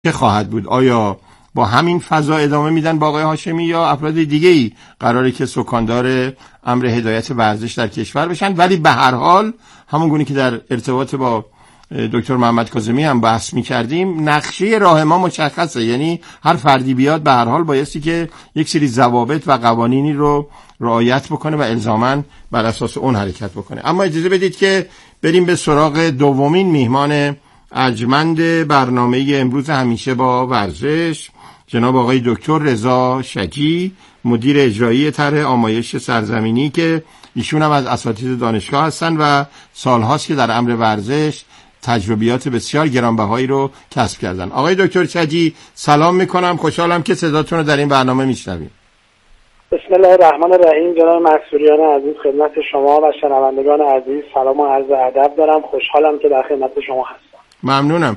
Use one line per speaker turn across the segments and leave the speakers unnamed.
چه خواهد بود؟ آیا با همین فضا ادامه میدن با آقای هاشمی یا افراد دیگه‌ای قراره که سکاندار امر هدایت ورزش در کشور بشن؟ ولی به هر حال همون گونه که در ارتباط با دکتر محمد کاظمی هم بحث می‌کردیم، نقشه راه ما مشخصه. یعنی هر فردی بیاد به هر حال بایستی که یک سری ضوابط و قوانینی رو رعایت بکنه و الزاماً بر اساس اون حرکت بکنه. اما اجازه بدید که بریم به سراغ دومین میهمان ارجمند برنامه امروز همیشه با ورزش، جناب آقای دکتر رضا شجی، مدیر اجرایی طرح آمایش سرزمینی که ایشون هم از اساتید دانشگاه هستن و سالهاست که در امر ورزش تجربیات بسیار گرانبهایی رو کسب کردن. آقای دکتر شجی سلام میکنم، خوشحالم که صداتون رو در این برنامه میشنویم.
بسم الله الرحمن الرحیم. جناب منصوریان عزیز، خدمت شما و شنوندگان عزیز سلام و عرض ادب دارم. خوشحالم که در خدمت شما هستم.
ممنونم.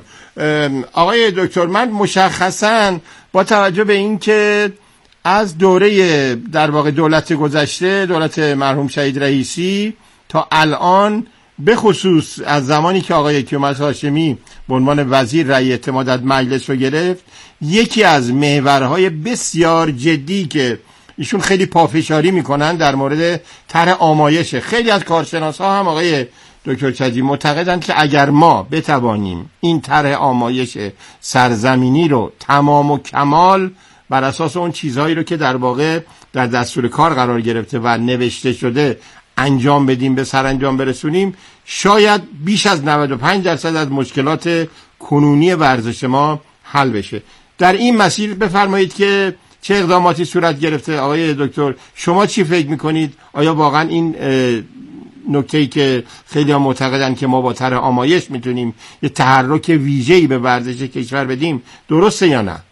آقای دکتر، من مشخصاً با توجه به این که از دوره در واقع دولت گذشته، دولت مرحوم شهید رئیسی تا الان، به خصوص از زمانی که آقای کیومرث هاشمی به عنوان وزیر رأی اعتماد از مجلس رو گرفت، یکی از محورهای بسیار جدی که ایشون خیلی پافشاری میکنن در مورد طرح آمایشه. خیلی از کارشناس‌ها هم آقای دکتر شجی معتقدند که اگر ما بتوانیم این طرح آمایش سرزمینی رو تمام و کمال بر اساس اون چیزهایی رو که در واقع در دستور کار قرار گرفته و نوشته شده انجام بدیم، به سرانجام برسونیم، شاید بیش از 95% از مشکلات کنونی ورزش ما حل بشه. در این مسیر بفرمایید که چه اقداماتی صورت گرفته؟ آقای دکتر، شما چی فکر میکنید؟ آیا واقعا این نکته‌ای که خیلی ها معتقدن که ما با طرح آمایش میتونیم یه تحرک ویژه‌ای به ورزش کشور بدیم، درسته یا نه؟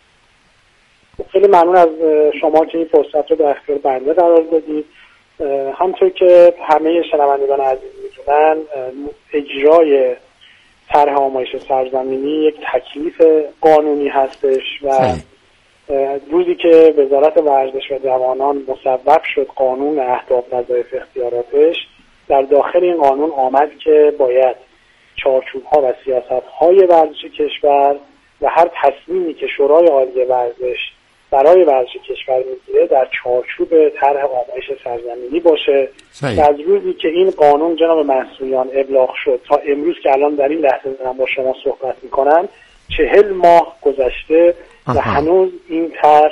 خیلی ممنون از شما که این فرصت رو در اختیار بنده قرار دادید. همونطور که همه شنوندگان عزیز میدونن، اجرای طرح آمایش سرزمینی یک تکلیف قانونی هستش و روزی که وزارت ورزش و جوانان مصوب شد قانون اهداف وظایف اختیاراتش، در داخل این قانون آمد که باید چارچوب‌ها و سیاست‌های ورزش کشور و هر تصمیمی که شورای عالی ورزش برای ورزش کشور میگیره در چارچوب طرح آمایش سرزمینی باشه. از روزی که این قانون جناب منصوریان ابلاغ شد تا امروز که الان در این لحظه دارم با شما صحبت میکنم 40 ماه گذشته و هنوز این طرح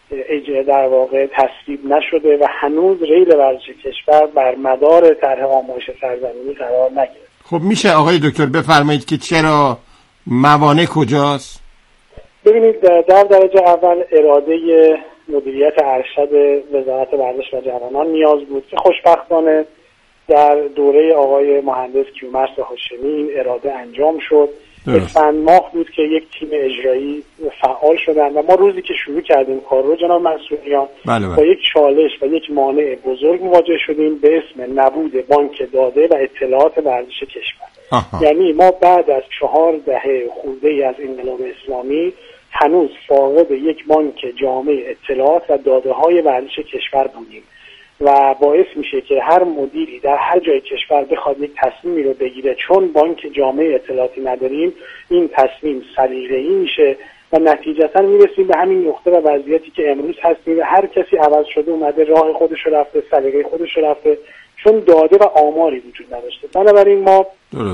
در واقع تصویب نشده و هنوز ریل ورزش کشور بر مدار طرح آمایش سرزمینی قرار نگرفت.
خب میشه آقای دکتر بفرمایید که چرا، موانع کجاست؟
ببینید، در درجه اول اراده مدیریت ارشد وزارت ورزش و جوانان نیاز بود که خوشبختانه در دوره آقای مهندس کیومرث هاشمی این اراده انجام شد. اسفند ماه بود که یک تیم اجرایی فعال شدن و ما روزی که شروع کردیم کار رو جناب منصوریان با یک چالش و یک مانع بزرگ مواجه شدیم به اسم نبود بانک داده و اطلاعات ورزش کشور. یعنی ما بعد از 4 دهه خورده از انقلاب اسلامی هنوز فاقد یک بانک جامع اطلاعات و داده های ورزش کشور بودیم و باعث میشه که هر مدیری در هر جای کشور بخواد یک تصمیمی رو بگیره، چون بانک جامع اطلاعاتی نداریم این تصمیم سلیقه‌ای میشه و نتیجتا میرسیم به همین نقطه و وضعیتی که امروز هستیم و هر کسی عوض شده اومده راه خودش رو رفته، سلیقه خودش رو رفته، چون داده و آماری وجود نداشته. بنابراین ما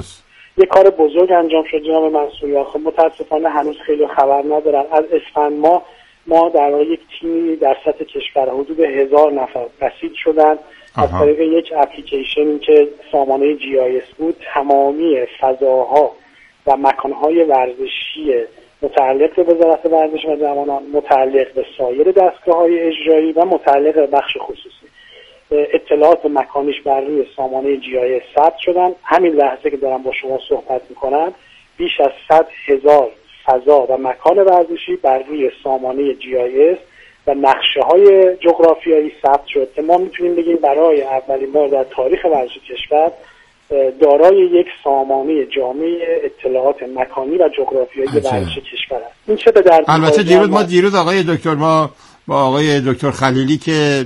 یک کار بزرگ انجام شد جناب منصوریان. خب متاسفانه هنوز خیلی خبر ندارن. از اسفند ما در واقع یک تیمی در سطح کشور حدود 1000 نفر بسیج شدن از طریق یک اپلیکیشنی که سامانه GIS بود. تمامی فضاها و مکانهای ورزشی متعلق به وزارت ورزش و جوانان، متعلق به سایر دستگاه‌های اجرایی و متعلق به بخش خصوصی، اطلاعات مکانیش بر روی سامانه GIS ثبت شدن. همین لحظه که دارم با شما صحبت میکنم بیش از 100,000 فضا و مکان ورزشی بر روی سامانه GIS و نقشه های جغرافیایی ثبت شد که ما میتونیم بگیم برای اولین بار در تاریخ ورزش کشور دارای یک سامانه جامع اطلاعات مکانی و جغرافیایی ورزش کشور است. این چه به درد
البته دیروز آقای دکتر، ما با آقای دکتر خلیلی که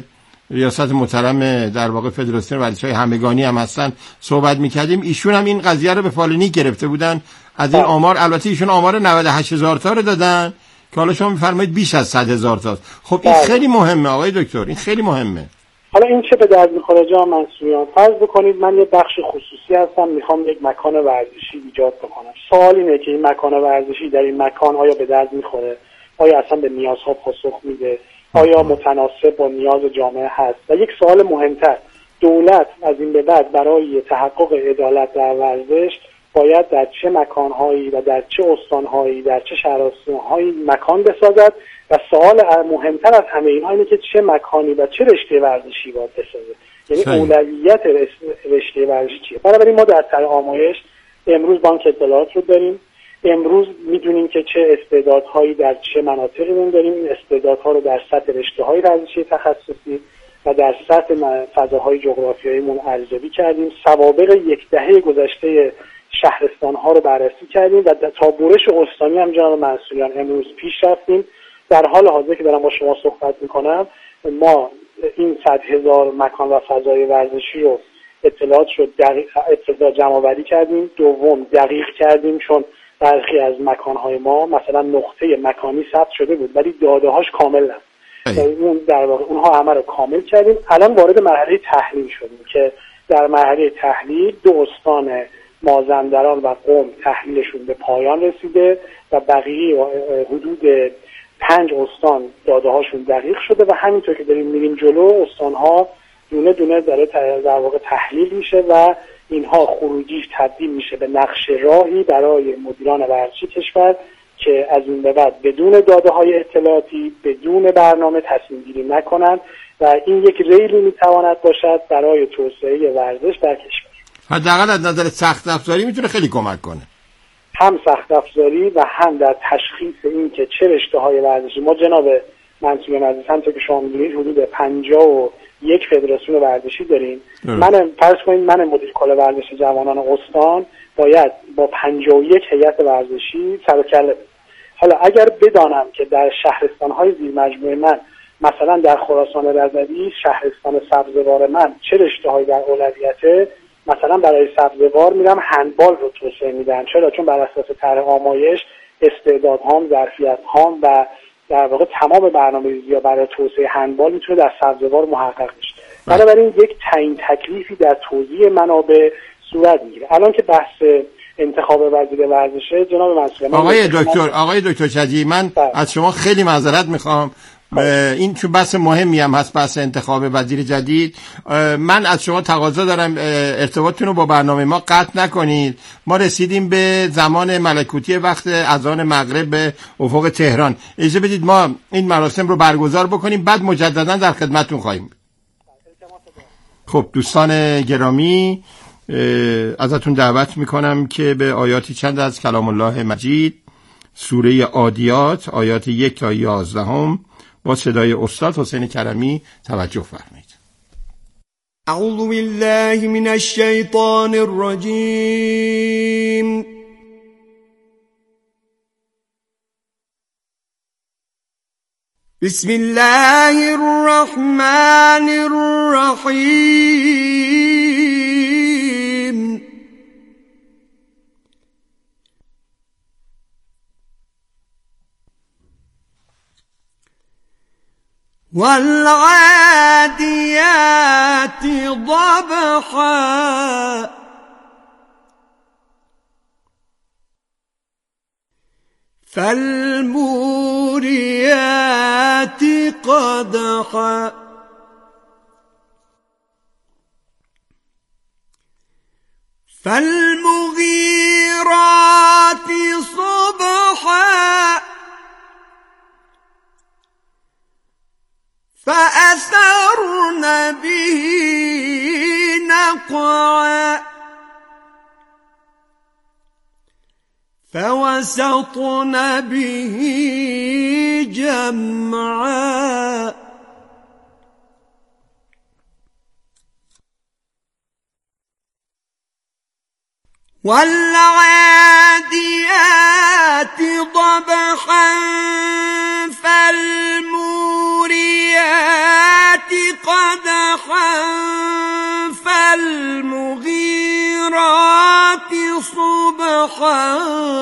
ریاست محترم در واقع فدراسیون ورزش‌های همگانی هم هستن صحبت می‌کردیم. ایشون هم این قضیه رو به پالنی گرفته بودن از این آمار. البته ایشون آمار 98000 تا رو دادن که حالا شما می‌فرمایید بیش از 100,000 تا. خب این خیلی مهمه آقای دکتر، این خیلی مهمه.
حالا این چه به درد می‌خوره جناب منصوریان؟ فرض بکنید من یه بخش خصوصی هستم، میخوام یک مکان ورزشی ایجاد بکنم. سوال اینه که این مکان ورزشی در این مکان آیا به درد می‌خوره؟ آیا اصلا به نیازها پاسخ میده؟ آیا متناسب با نیاز جامعه هست؟ و یک سوال مهمتر، دولت از این به بعد برای تحقق عدالت در ورزش باید در چه مکانهایی و در چه استانهایی در چه شهرستانهایی مکان بسازد؟ و سوال مهمتر از همه اینها اینه که چه مکانی و چه رشته ورزشی باید بسازه، یعنی اولویت رشته ورزشی چیه. بنابراین ما در سر آمایش امروز بانک اطلاعات رو داریم، امروز میدونیم که چه استعدادهایی در چه مناطقی داریم. این استعدادها رو در سطح رشته‌های ورزشی تخصصی و در سطح فضاهای جغرافیاییمون ارزیابی کردیم. سوابق یک دهه گذشته شهرستان‌ها رو بررسی کردیم و تا برش استانی هم جناب منصوریان امروز پیش رفتیم. در حال حاضر که دارم با شما صحبت میکنم ما این 100,000 مکان و فضای ورزشی رو اطلاعات جمع‌آوری کردیم. دوم دقیق کردیم، چون برخی از مکان‌های ما مثلا نقطه مکانی ثبت شده بود ولی داده‌هاش کامل نبود. اون در واقع اونها همه رو کامل کردیم. الان وارد مرحله تحلیل شدیم که در مرحله تحلیل 2 استان مازندران و قم تحلیلشون به پایان رسیده و بقیه حدود 5 استان داده‌هاشون دقیق شده و همینطور که داریم میریم جلو استان‌ها دونه دونه داره در واقع تحلیل میشه و اینها خروجیش تبدیل میشه به نقش راهی برای مدیران ورزشی کشور که از این به بعد بدون داده‌های اطلاعاتی بدون برنامه تصمیم گیری نکنند و این یک ریلی میتواند باشد برای توسعه ورزش در کشور.
حداقل از نظر سخت افزاری میتونه خیلی کمک کنه،
هم سخت افزاری و هم در تشخیص این که چه رشته‌های ورزشی. ما جناب منصوریان عزیز همونطور که شما می‌دونید حدود 51 فدراسیون ورزشی داریم. من فرض کنید من مدیر کل ورزش جوانان استان باید با 51 هیئت ورزشی سر و کله بدم. حالا اگر بدانم که در شهرستان‌های زیر مجموعه من مثلا در خراسان رضوی شهرستان سبزوار من چه رشته‌هایی در اولویته، مثلا برای سبزوار میرم هندبال رو توسعه میدن. چون بر اساس طرح آمایش استعدادهام، ظرفیت‌هام و در واقع تمام برنامه‌ریزی‌ها برای توسعه هندبال میتونه در سبزوار محقق بشه. بنابراین یک تعیین تکلیفی در توزیع منابع صورت میگیره. الان که بحث انتخاب وزیر ورزشه جناب منصوریان
آقای دکتر شجیعی، من از شما خیلی معذرت میخوام، این چون بحث مهمی هم هست، بحث انتخاب وزیر جدید. من از شما تقاضا دارم ارتباطتون رو با برنامه ما قطع نکنید. ما رسیدیم به زمان ملکوتی وقت اذان مغرب به افق تهران. اجازه بدید ما این مراسم رو برگزار بکنیم، بعد مجددا در خدمتتون خواهیم. خب دوستان گرامی، ازتون دعوت میکنم که به آیاتی چند از کلام الله مجید سوره عادیات آیات 1 تا 11 با صدای استاد حسین کرمی توجه فرمایید.
اعوذ بالله من الشیطان الرجیم. بسم الله الرحمن الرحیم. والعاديات ضبحا فالموريات قدحا فالمغيرات صبحا فأثرن به نقعا فوسطن به جمعا والعاديات ضبحا فالموريات قدحا صبحا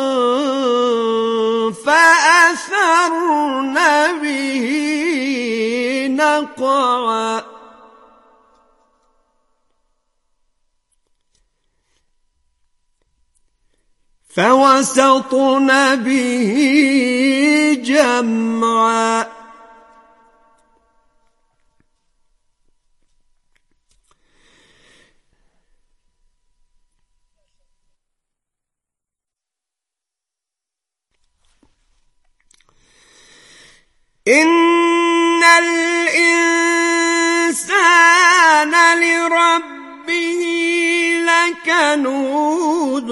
فأثرن به نقعا فوسطن به جمعا إن الإنسان لربه لكنود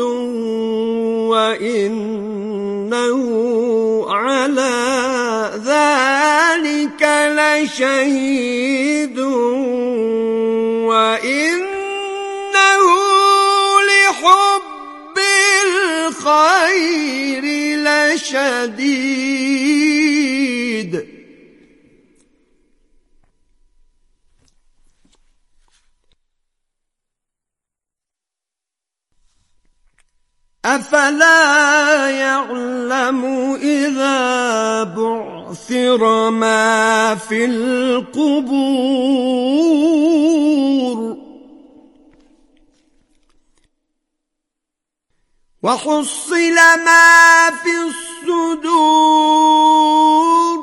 وإنه على ذلك لشهيد وإنه لحب الخير لشديد أفلا يعلم إذا بعثر ما في القبور وحصل ما في الصدور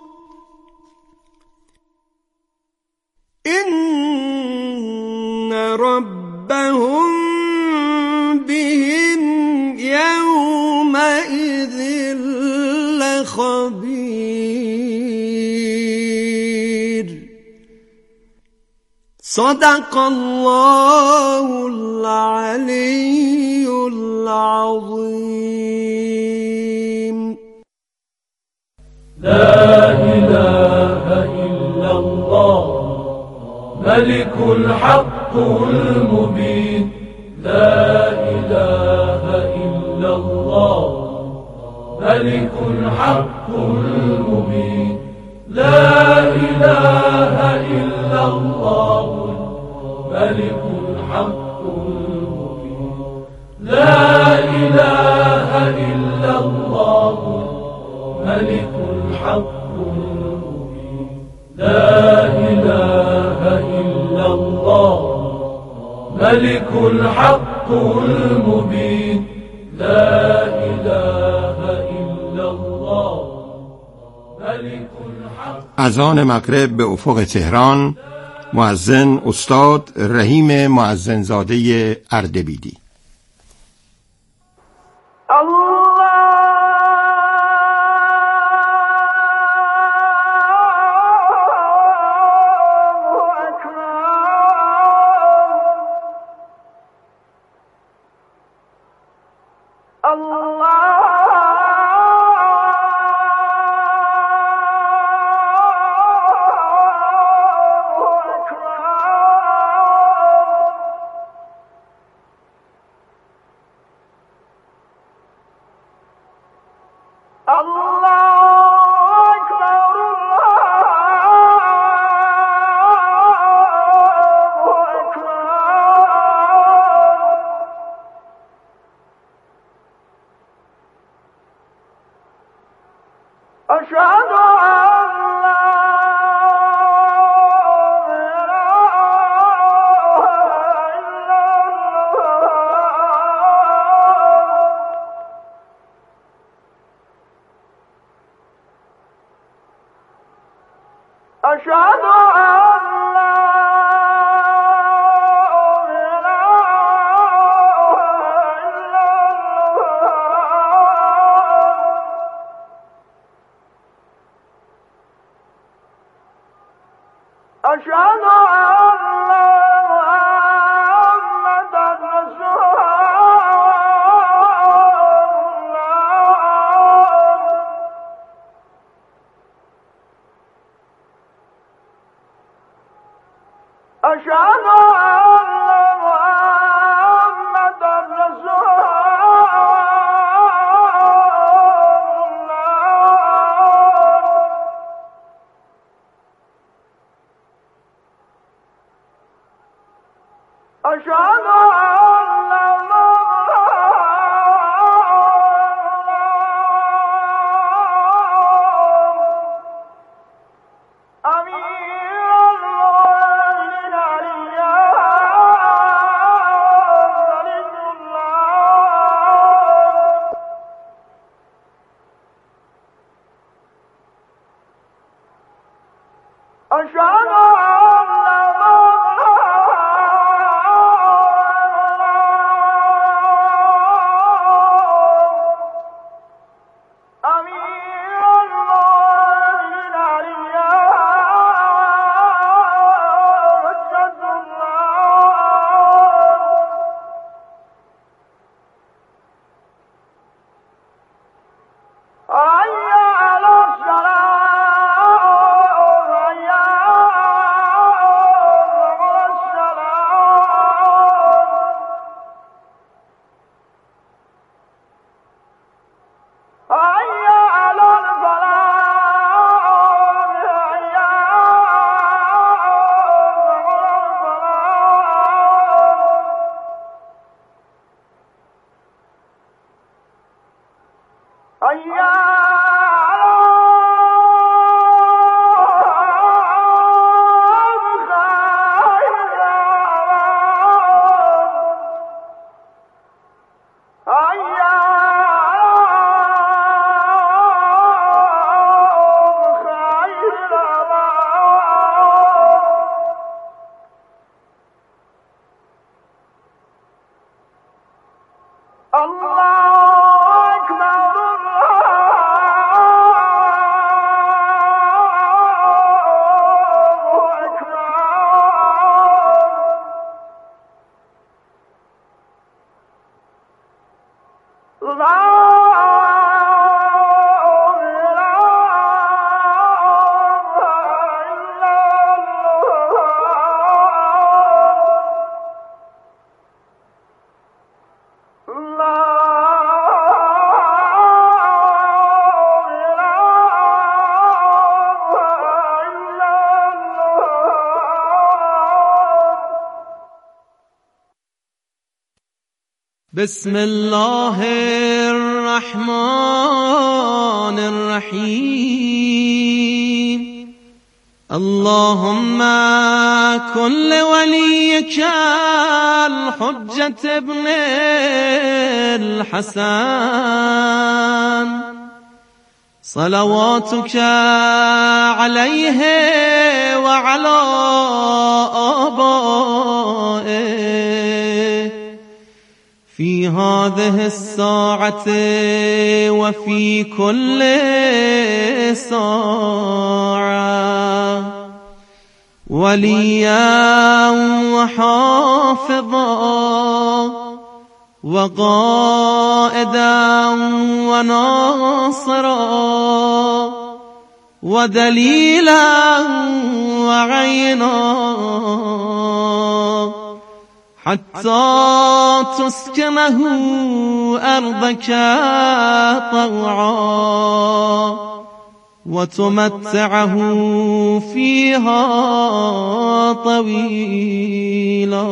إن ربهم بهم يومئذ لخبير صدق الله العلي العظيم.
لا إله إلا الله ملك الحق المبين. لا إله إلا الله ملك الحق المبين. لا إله إلا الله ملك الحق المبين. لا إله إلا الله ملك الحق المبين. لا إله إلا الله ملك الحق المبين. لا إله إلا الله ملك الحق.
اذان مغرب به افق تهران. مؤذن استاد رحیم مؤذنزاده اردبیلی.
بسم الله الرحمن الرحيم اللهم كن لوليك الحجة ابن الحسن صلواتك عليه وعلى آبائه في هذه الساعة وفي كل ساعة وليا وحافظا وقائدا وناصرا ودليلا وعينا حتى تسكنه أرضك طوعا وتمتعه فيها طويلا.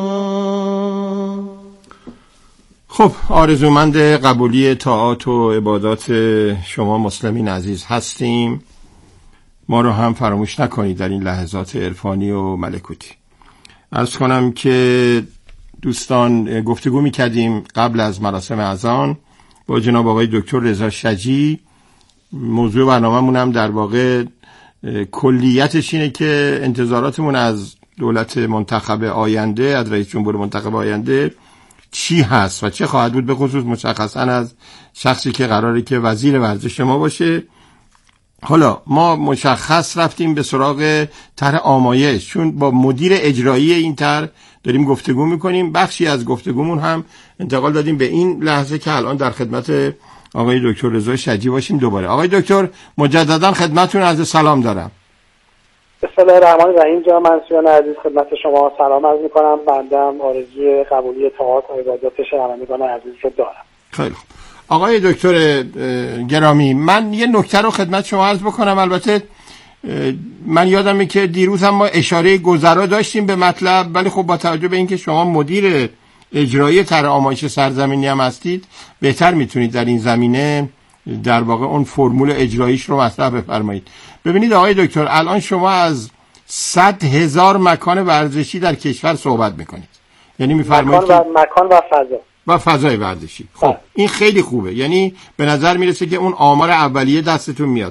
خب آرزومند قبولی طاعات و عبادات شما مسلمین عزیز هستیم. ما رو هم فراموش نکنید در این لحظات عرفانی و ملکوتی. عرض کنم که دوستان گفتگو می‌کردیم قبل از مراسم اذان با جناب آقای دکتر رضا شجی. موضوع برنامه‌مون هم در واقع کلیتش اینه که انتظاراتمون از دولت منتخب آینده، از رئیس جمهور منتخب آینده چی هست و چه خواهد بود، به خصوص مشخصا از شخصی که قراره که وزیر ورزش ما باشه. حالا ما مشخص رفتیم به سراغ طرح آمایش، چون با مدیر اجرایی این طرح داریم گفتگو میکنیم. بخشی از گفتگومون هم انتقال دادیم به این لحظه که الان در خدمت آقای دکتر رضا شجی باشیم. دوباره آقای دکتر مجددا خدمتتون عرض سلام دارم.
بسم الله الرحمن الرحیم. جناب منصوریان عزیز خدمت شما سلام عرض میکنم. بنده آرزوی قبولی طاعات و عبادات شنوندگان عزیز رو دارم.
خیلی خوب آقای دکتر گرامی، من یه نکته رو خدمت شما عرض بکنم. البته من یادمه که دیروز هم ما اشاره گذرا داشتیم به مطلب، ولی خب با توجه به اینکه شما مدیر اجرایی طرح آمایش سرزمینی هم هستید، بهتر میتونید در این زمینه در واقع اون فرمول اجراییش رو مطرح بفرمایید. ببینید آقای دکتر، الان شما از 100,000 مکان ورزشی در کشور صحبت میکنید، یعنی میفرمایید
مکان و فضا
و فضای ورزشی. خب این خیلی خوبه، یعنی به نظر میرسه که اون آمار اولیه دستتون میاد.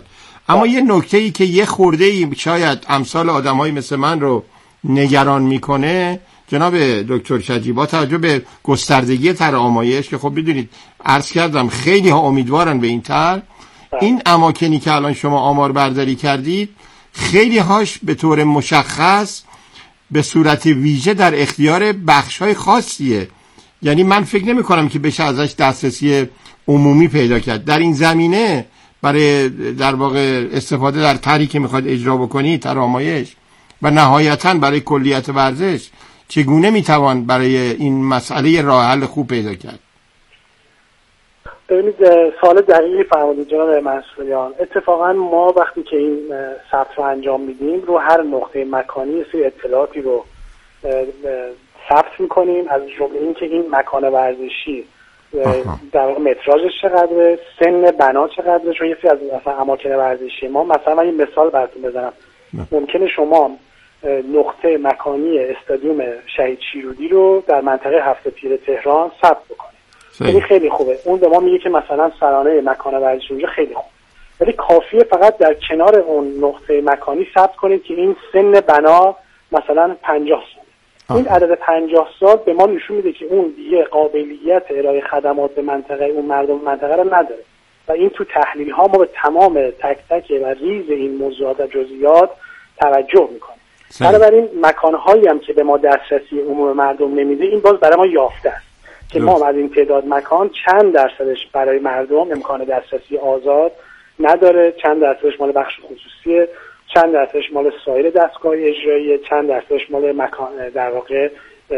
اما یه نکته‌ای که یه خورده‌ای شاید امثال آدم‌های مثل من رو نگران میکنه جناب دکتر شجی، با توجه به گستردگی طرح آمایش که خب بدونید عرض کردم خیلی ها امیدوارن به این طرح، این اماکنی که الان شما آمار برداری کردید خیلی هاش به طور مشخص به صورت ویژه در اختیار بخش‌های خاصیه، یعنی من فکر نمی کنم که بشه ازش دسترسی عمومی پیدا کرد. در این زمینه برای در واقع استفاده در طرحی که میخواد اجرا بکنید، طرح آمایش و نهایتاً برای کلیت ورزش، چگونه میتوان برای این مسئله راه حل خوب پیدا کرد؟
ببینید سوال دقیقی فرمودید جناب منصوریان. اتفاقا ما وقتی که این ثبت رو انجام میدیم رو هر نقطه مکانی سری اطلاعاتی رو ثبت میکنیم، از جمله این که این مکان ورزشی در واقع متراژش چقدره، سن بنا چقدره، چون یه سری از مثلا اماکن ورزشی ما، مثلا من این مثال براتون بزنم، ممکنه شما نقطه مکانی استادیوم شهید شیرودی رو در منطقه هفت پیر تهران ثبت بکنید، یعنی خیلی خوبه، اون به ما میگه که مثلا سرانه مکان ورزشی اونجا خیلی خوب، ولی کافیه فقط در کنار اون نقطه مکانی ثبت کنید که این سن بنا مثلا 50 سال. این عدد 50 سال به ما نشون میده که اون دیگه قابلیت ارائه خدمات به منطقه اون مردم منطقه رو نداره و این تو تحلیل ها ما به تمام تک تک و ریز این موضوعات و جزئیات توجه میکنیم. بنابراین مکانهایی هم که به ما دسترسی عموم مردم نمیده، این باز برای ما یافته است که ما از این تعداد مکان چند درصدش برای مردم امکان دسترسی آزاد نداره، چند درصدش مال بخش خصوصیه، چند درصدش مال سایر دستگاه اجرایی، چند درصدش مال مکان در واقع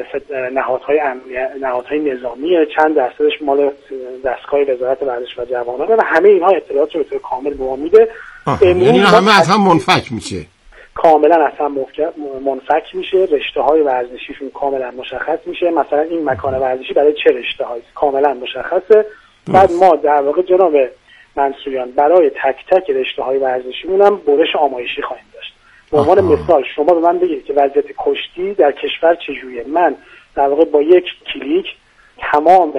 نهادهای نظامیه، چند درصدش مال دستگاه وزارت ورزش و جوانان و همه اینها اطلاعات رو به طور کامل به ما میده.
یعنی همه اصلا منفک میشه،
کاملا اصلا منفک میشه، رشته های ورزشیشون کاملا مشخص میشه، مثلا این مکان ورزشی برای چه رشته هایی کاملا مشخصه. بعد ما در واقع جناب منصوریان برای تک تک رشته های ورزشیمون هم برش آمایشی خواهیم داشت. به عنوان مثال شما به من بگید که وضعیت کشتی در کشور چجوریه، من در واقع با یک کلیک تمام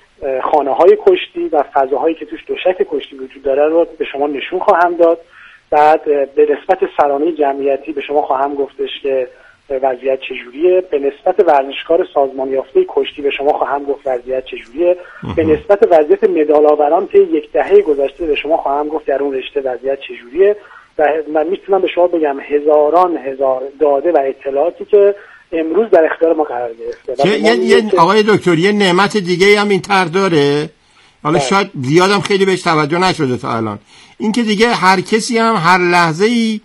خانه های کشتی و فضاهایی که توش دوشک کشتی وجود داره رو به شما نشون خواهم داد. بعد به نسبت سرانه جمعیتی به شما خواهم گفتش که وضعیت چجوریه، به نسبت ورزشکار سازمان یافته کشتی به شما خواهم گفت وضعیت چجوریه، به نسبت وضعیت مدال آوران طی یک دهه گذشته به شما خواهم گفت در اون رشته وضعیت چجوریه و من میتونم به شما بگم هزاران هزار داده و اطلاعاتی که امروز در اختیار ما قرار گرفته.
آقای دکتر یه نعمت دیگه هم این طرح داره، حالا شاید زیادم خیلی بهش توجه نشده تا الان، این که دیگه هر کسی هم هر لحظه‌ای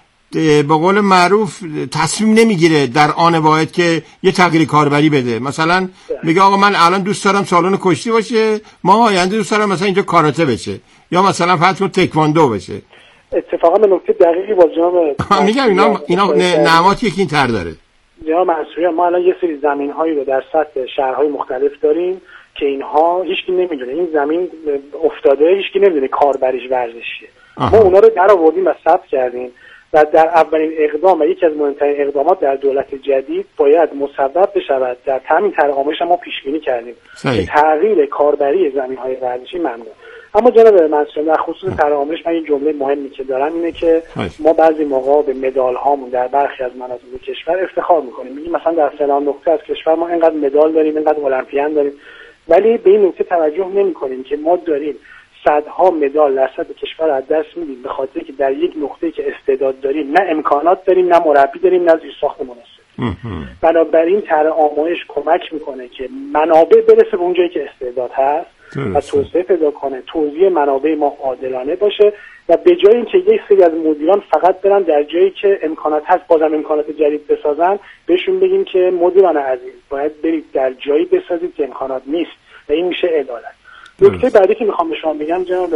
به قول معروف تصمیم نمیگیره در آن واحد که یه تغییر کاربری بده، مثلا میگه آقا من الان دوست دارم سالن کشتی باشه، ما آینده دوست دارم مثلا اینجا کاراته بشه یا مثلا فرض کن تکواندو بشه.
اتفاقا به نکته دقیقی باز جناب
میگم اینا نعماتی که این طرح داره.
جناب منصوریان ما الان یه سری زمین‌هایی رو در سطح شهرهای مختلف داریم که اینها هیچکی نمیدونه این زمین افتاده، هیچکی نمیدونه کاربریش ورزشیه. ما اونا رو در آوردیم و ثبت کردیم و در اولین اقدام و یکی از مهمترین اقدامات در دولت جدید باید مصوب بشود. در همین طرح آمایش ما پیش بینی کردیم که تغییر کاربری زمین‌های ورزشی ممنوع. اما جناب منصور در خصوص طرح آمایش من این جمله مهمی که دارم اینه که ما بعضی موقع به مدال هامون در برخی از مناطق کشور افتخار می‌کنیم، میگیم مثلا در فلان نقطه از کشور ما اینقدر مدال داریم، اینقدر المپیان داریم، ولی به این نکته توجه نمی‌کنیم که ما داریم صدها مدال در سطح کشور از دست میدیم به خاطر که در یک نقطه‌ای که استعداد داریم نه امکانات داریم، نه مربی داریم، نه زیرساخت مناسب. بنابراین طرح آمایش کمک میکنه که منابع برسه به اون جایی که استعداد هست و توسعه پیدا کنه، توزیع منابع ما عادلانه باشه و به جای اینکه یک سری از مدیران فقط برن در جایی که امکانات هست بازم امکانات جدید بسازن، بهشون بگیم که مدیران عزیز باید برید در جایی بسازید که امکانات نیست و این میشه عدالت. نکته بعدی که میخوام به شما بگم جناب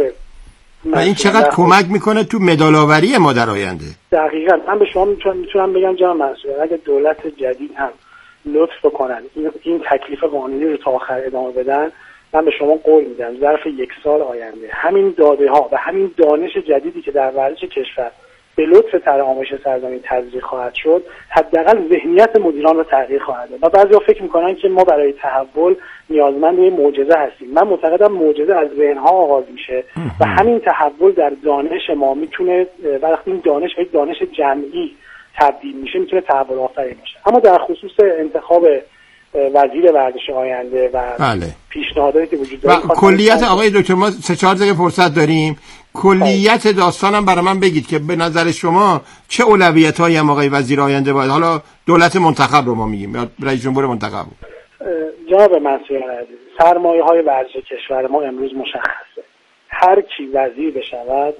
و این چقدر کمک میکنه تو مدال‌آوری ما در آینده.
دقیقاً من به شما میتونم بگم جناب منصور اگه دولت جدید هم لطف بکنن این تکلیف قانونی رو تا آخر ادامه بدن، من به شما قول میدم ظرف یک سال آینده همین داده ها و همین دانش جدیدی که در ورزش کشور به لطف طرح آموزش سرزمین تزریق خواهد شد، حداقل ذهنیت مدیران رو تغییر خواهد داد. و بعضی‌ها فکر می‌کنن که ما برای تحول نیازمند یه معجزه هستیم. من معتقدم معجزه از ذهن‌ها آغاز میشه و همین تحول در دانش ما میتونه، وقتی این دانش یک دانش جمعی تبدیل میشه، میتونه تحول آفرین باشه. اما در خصوص انتخاب وزیر ورزش آینده و پیشنهاداتی که وجود داره،
کلیت آقای دکتر، ما 3-4 دقیقه فرصت داریم، کلیت داستانم برای من بگید که به نظر شما چه اولویت‌هایی هم آقای وزیر آینده باید، حالا دولت منتخب رو ما میگیم یا رئیس جمهور منتخب؟
جناب منصوریان عزیز، سرمایه‌های ورزش کشور ما امروز مشخصه. هر کی وزیر بشود،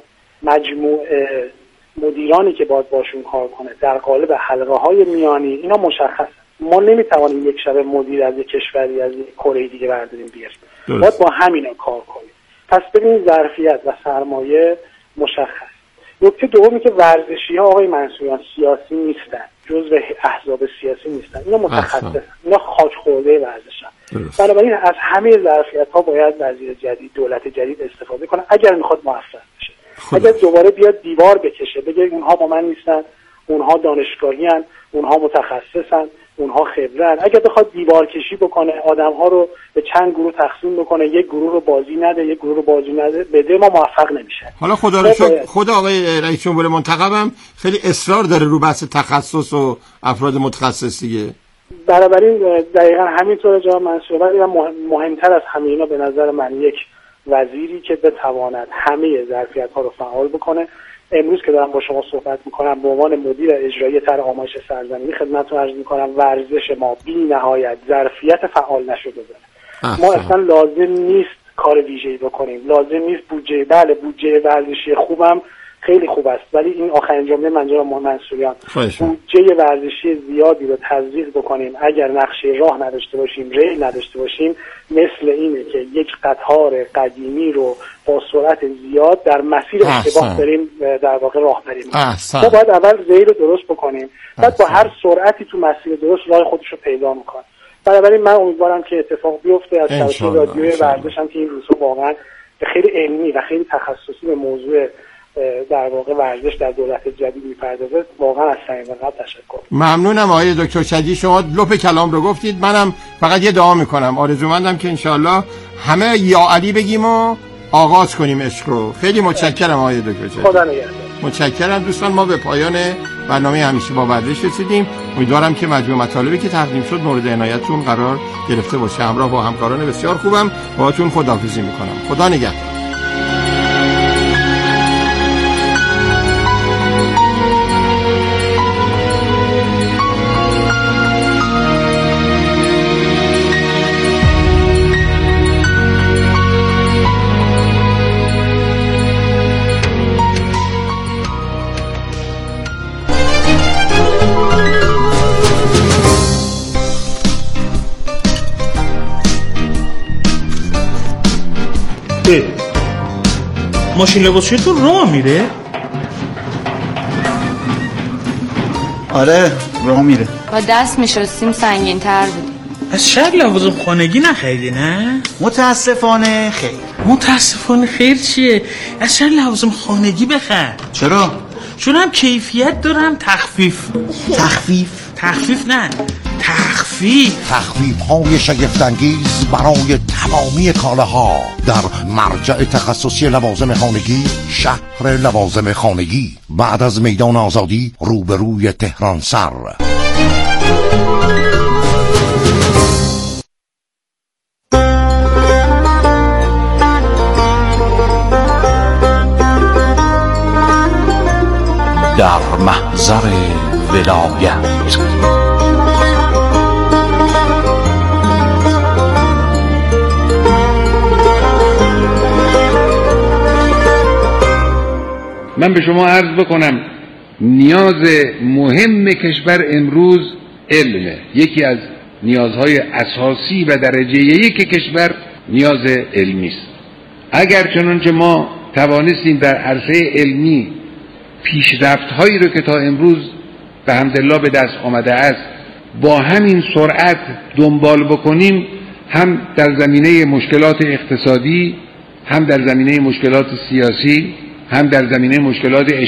مجموعه مدیرانی که باید باشون کار کنه در قالب حلقه‌های میانی، اینا مشخصه. ما نمیتوانیم یک شب مدیر از یک کشوری از یک کره دیگه برداریم بیاریم. باید با همینا کار کنیم. پس ببینید ظرفیت و سرمایه مشخص. نکته دومی که ورزشی‌ها آقای منصوریان سیاسی نیستن، جزو احزاب سیاسی نیستن. اینا متخصصن. اینا خاک خورده ورزشن. بنابراین از همه ظرفیت‌ها باید وزیر جدید، دولت جدید استفاده کنه اگر میخواد موفق بشه. اگر دوباره بیاد دیوار بکشه، بگه اونها با من نیستن، اونها دانشگاهی‌ان، اونها متخصصن، اونها خبرن، اگر بخواد دیوار کشی بکنه، آدم‌ها رو به چند گروه تقسیم بکنه، یک گروه رو بازی نده، یک گروه رو بازی نده بده، ما موفق نمیشه.
حالا خدا رو شکر خود آقای رئیس جمهور منتخبم خیلی اصرار داره رو بحث تخصص و افراد متخصص دیگه.
بنابراین دقیقاً همینطوره جناب منصور. ولی مهمتر از همه اینا به نظر من یک وزیری که بتواند همه ظرفیت‌ها رو فعال بکنه. امروز که دارم با شما صحبت میکنم به عنوان مدیر اجرایی طرح آموزش سرزمینی خدمتتون عرض میکنم ورزش ما بی نهایت ظرفیت فعال نشده داره. ما اصلا لازم نیست کار ویژه‌ای بکنیم، لازم نیست بودجه، بله بودجه ورزشی خوبم خیلی خوب است، ولی این آخرین جمله من جناب منصوریان، بودجه ورزشی زیادی رو تزریق بکنیم اگر نقشه راه نداشته باشیم، ریل نداشته باشیم، مثل اینه که یک قطار قدیمی رو با سرعت زیاد در مسیر اشتباه داریم در واقع راه بریم. ما باید اول ریل رو درست بکنیم، بعد با هر سرعتی تو مسیر درست راه خودش رو پیدا میکنه. بنابراین من امیدوارم که اتفاق بیفته. از شبکه رادیوی ورزش هم که این روزها واقعا خیلی علمی و خیلی تخصصی به موضوع در واقع ورزش در دولت جدید میپردازه، واقعا از صمیم قلب تشکر.
ممنونم آقای دکتر شجی، شما لپ کلام رو گفتید. منم فقط یه دعا میکنم، آرزومندم که انشالله همه یا علی بگیم و آغاز کنیم عشق رو. خیلی متشکرم آقای دکتر شجی.
خدا نگهدار.
متشکرم دوستان. ما به پایان برنامه همیشه با ورزش رسیدیم. امیدوارم که مجموع مطالبی که تقدیم شد مورد عنایتتون قرار گرفته باشه. همراه با همکاران بسیار خوبم باهاتون خداحافظی میکنم. خدا نگهدار.
ماشین لباسشویتون راه میره؟
آره راه میره.
با دست میشستیم سنگین تر بود.
از شهر لوازم خانگی نخریدی نه؟
متاسفانه خیر.
متاسفانه خیر چیه؟ از شهر لوازم خانگی بخر.
چرا؟
چون هم کیفیت دارم تخفیف نه
تخفیف های شگفت‌انگیز برای تمامی کالاها در مرجع تخصصی لوازم خانگی، شهر لوازم خانگی، بعد از میدان آزادی روبروی تهران سر. در محضر ولایت
من به شما عرض بکنم نیاز مهم کشور امروز علمه. یکی از نیازهای اساسی و درجه یک کشور نیاز علمی است. اگر چنانچه ما توانستیم در عرصه علمی پیشرفت‌هایی رو که تا امروز به حمدالله به دست آمده است با همین سرعت دنبال بکنیم، هم در زمینه مشکلات اقتصادی، هم در زمینه مشکلات سیاسی، هم در زمینه مشکلات